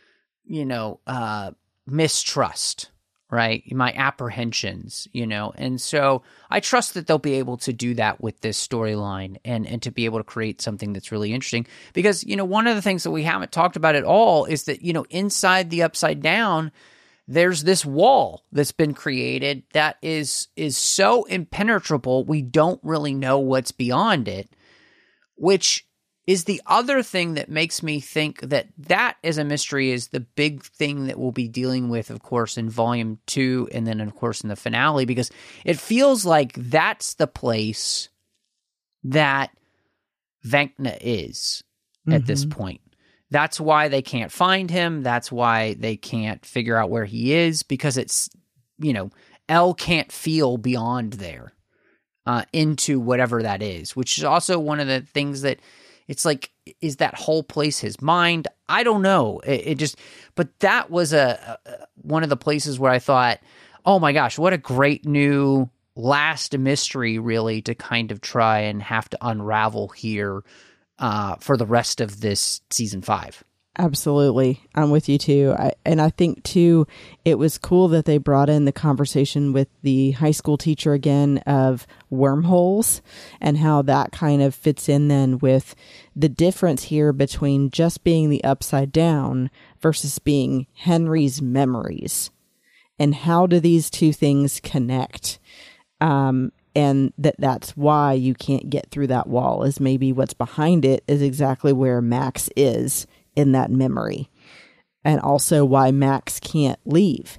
mistrust, right? My apprehensions, and so I trust that they'll be able to do that with this storyline and to be able to create something that's really interesting because, one of the things that we haven't talked about at all is that, inside the Upside Down, there's this wall that's been created that is so impenetrable, we don't really know what's beyond it, which is the other thing that makes me think that as a mystery is the big thing that we'll be dealing with, of course, in Volume 2 and then, of course, in the finale, because it feels like that's the place that Vecna is at this point. That's why they can't find him. That's why they can't figure out where he is, because it's, Elle can't feel beyond there into whatever that is, which is also one of the things that it's like, is that whole place his mind? I don't know. But that was one of the places where I thought, oh my gosh, what a great new last mystery really to kind of try and have to unravel here for the rest of this season 5. Absolutely. I'm with you too. I think too, it was cool that they brought in the conversation with the high school teacher again of wormholes and how that kind of fits in then with the difference here between just being the Upside Down versus being Henry's memories. And how do these two things connect? And that's why you can't get through that wall, is maybe what's behind it is exactly where Max is in that memory, and also why Max can't leave.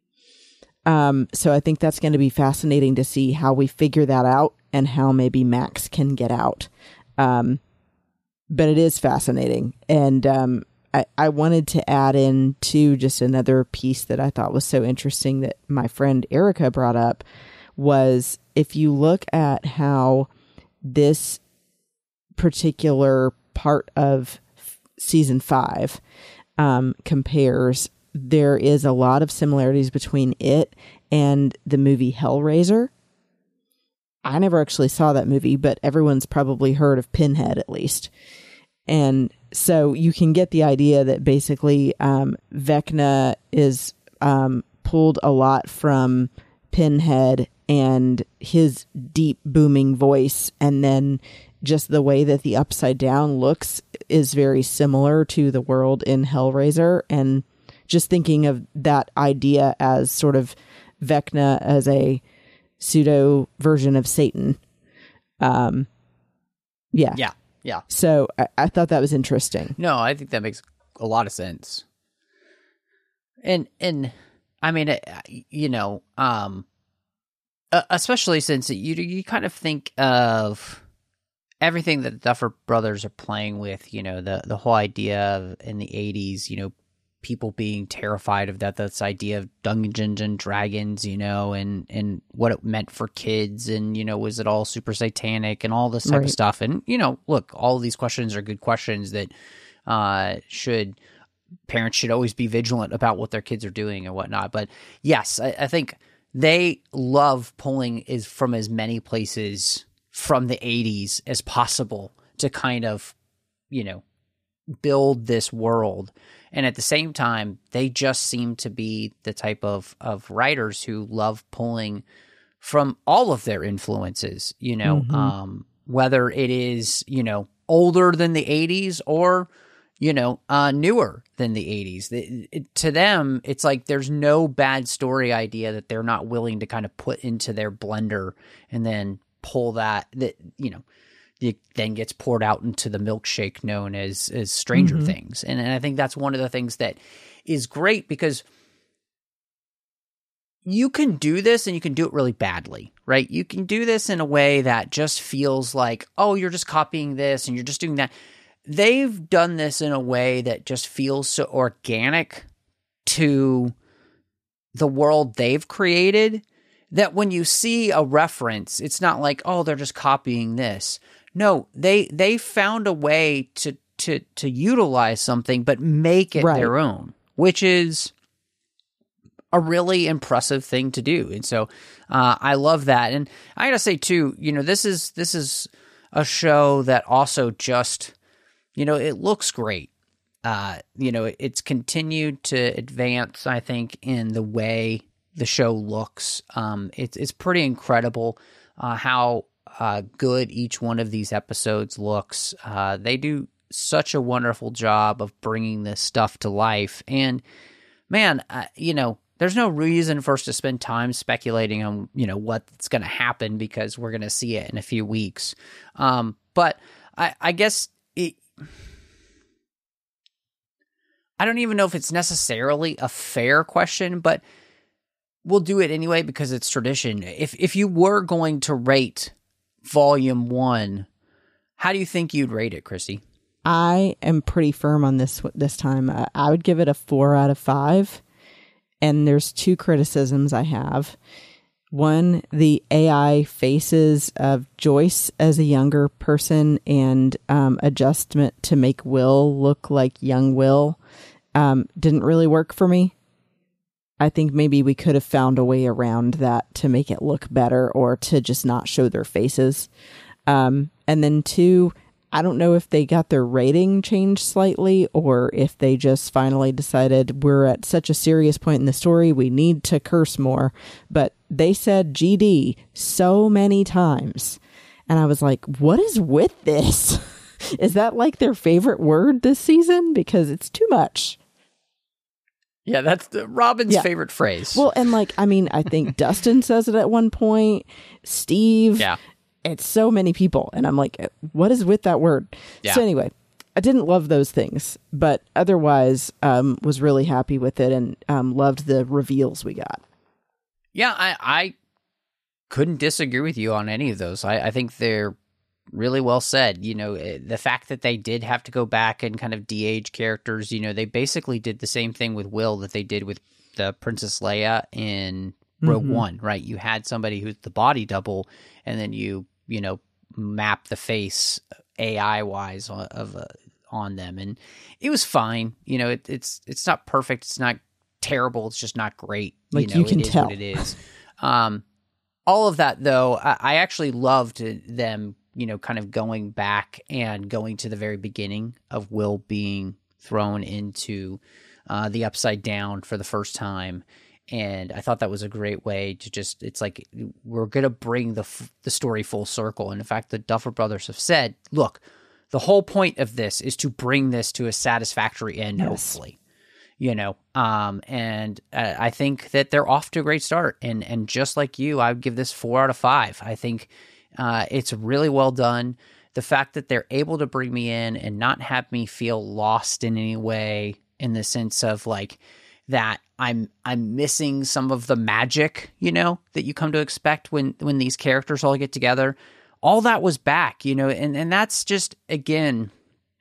So I think that's going to be fascinating to see how we figure that out and how maybe Max can get out. But it is fascinating. And I wanted to add in too, just another piece that I thought was so interesting that my friend Erica brought up was, if you look at how this particular part of season 5 compares there is a lot of similarities between it and the movie Hellraiser. I never actually saw that movie, but everyone's probably heard of Pinhead at least. And so you can get the idea that basically Vecna is pulled a lot from Pinhead and his deep booming voice, and then just the way that the Upside Down looks is very similar to the world in Hellraiser. And just thinking of that idea as sort of Vecna as a pseudo version of Satan. Yeah. So I thought that was interesting. No, I think that makes a lot of sense. And I mean, especially since you kind of think of everything that the Duffer Brothers are playing with, the whole idea of in the 80s, people being terrified of that, this idea of Dungeons and Dragons, and what it meant for kids, and, was it all super satanic and all this type of stuff. And, look, all of these questions are good questions that parents should always be vigilant about what their kids are doing and whatnot. But yes, I think they love pulling from as many places from the 80s as possible to kind of, build this world. And at the same time, they just seem to be the type of writers who love pulling from all of their influences, whether it is, older than the 80s or, newer than the 80s. To them, it's like there's no bad story idea that they're not willing to kind of put into their blender and then pull that it then gets poured out into the milkshake known as Stranger Things. And I think that's one of the things that is great, because you can do this and you can do it really badly, right? You can do this in a way that just feels like, oh, you're just copying this and you're just doing that. They've done this in a way that just feels so organic to the world they've created that when you see a reference, it's not like, oh, they're just copying this. No, they found a way to utilize something but make it their own, which is a really impressive thing to do. And so I love that. And I gotta say too, this is a show that also just, it looks great. It's continued to advance, I think, in the way the show looks. It's pretty incredible how good each one of these episodes looks. They do such a wonderful job of bringing this stuff to life. And man, there's no reason for us to spend time speculating on, what's going to happen, because we're going to see it in a few weeks. But I guess I don't even know if it's necessarily a fair question, but we'll do it anyway because it's tradition. If you were going to rate Volume 1, how do you think you'd rate it, Christy? I am pretty firm on this time. I would give it a 4 out of 5. And there's 2 criticisms I have. One, the AI faces of Joyce as a younger person and adjustment to make Will look like young Will didn't really work for me. I think maybe we could have found a way around that to make it look better, or to just not show their faces. And then 2, I don't know if they got their rating changed slightly, or if they just finally decided we're at such a serious point in the story, we need to curse more. But they said GD so many times. And I was like, what is with this? Is that like their favorite word this season? Because it's too much. Yeah, that's Robin's favorite phrase. Well, and I think Dustin says it at one point. Steve. Yeah. It's so many people. And I'm like, what is with that word? Yeah. So anyway, I didn't love those things, but otherwise was really happy with it, and loved the reveals we got. Yeah, I couldn't disagree with you on any of those. I think they're really well said. The fact that they did have to go back and kind of de-age characters, they basically did the same thing with Will that they did with the Princess Leia in Rogue One, right? You had somebody who's the body double, and then you map the face AI wise on them, and it was fine. It's not perfect. It's not terrible. It's just not great. Like, you can it is tell. what it is. All of that, though, I actually loved them, kind of going back and going to the very beginning of Will being thrown into the Upside Down for the first time. And I thought that was a great way to it's like, we're going to bring the story full circle. And in fact, the Duffer Brothers have said, look, the whole point of this is to bring this to a satisfactory end, hopefully. And I think that they're off to a great start. And just like you, I would give this 4 out of 5. I think it's really well done. The fact that they're able to bring me in and not have me feel lost in any way, in the sense of like that I'm missing some of the magic, that you come to expect when these characters all get together. All that was back, and that's just, again,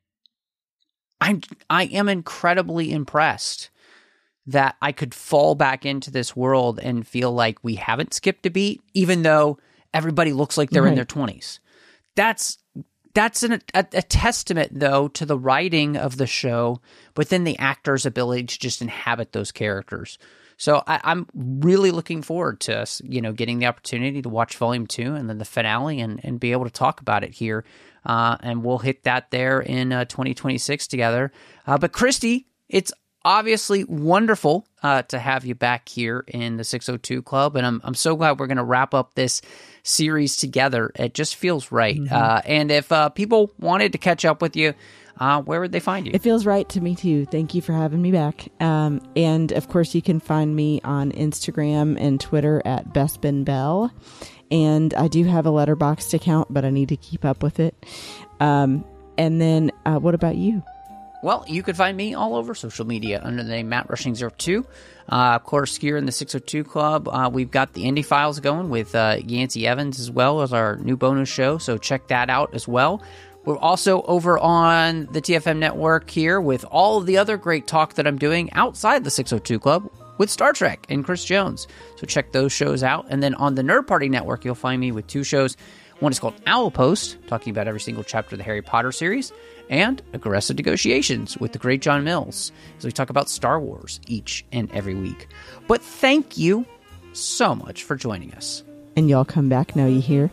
I am incredibly impressed that I could fall back into this world and feel like we haven't skipped a beat, even though everybody looks like they're in their 20s. That's a testament, though, to the writing of the show, but then the actors' ability to just inhabit those characters. So I'm really looking forward to us, getting the opportunity to watch Volume 2 and then the finale and be able to talk about it here. And we'll hit that there in 2026 together. But Christy, it's obviously wonderful to have you back here in the 602 Club. And I'm so glad we're going to wrap up this series together. It just feels right. And if people wanted to catch up with you, where would they find you? It feels right to me too. Thank you for having me back. And of course, you can find me on Instagram and Twitter at BestBenBell. And I do have a Letterboxd account, but I need to keep up with it. And then what about you? Well, you can find me all over social media under the name Matt Rushing02. Of course, here in the 602 Club, we've got the Indie Files going with Yancey Evans, as well as our new bonus show. So check that out as well. We're also over on the TFM network here with all of the other great talk that I'm doing outside the 602 Club with Star Trek and Chris Jones. So check those shows out. And then on the Nerd Party Network, you'll find me with 2 shows. One is called Owl Post, talking about every single chapter of the Harry Potter series, and Aggressive Negotiations with the great John Mills, as we talk about Star Wars each and every week. But thank you so much for joining us. And y'all come back now, you hear?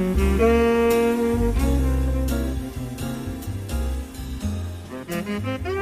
Mm-hmm.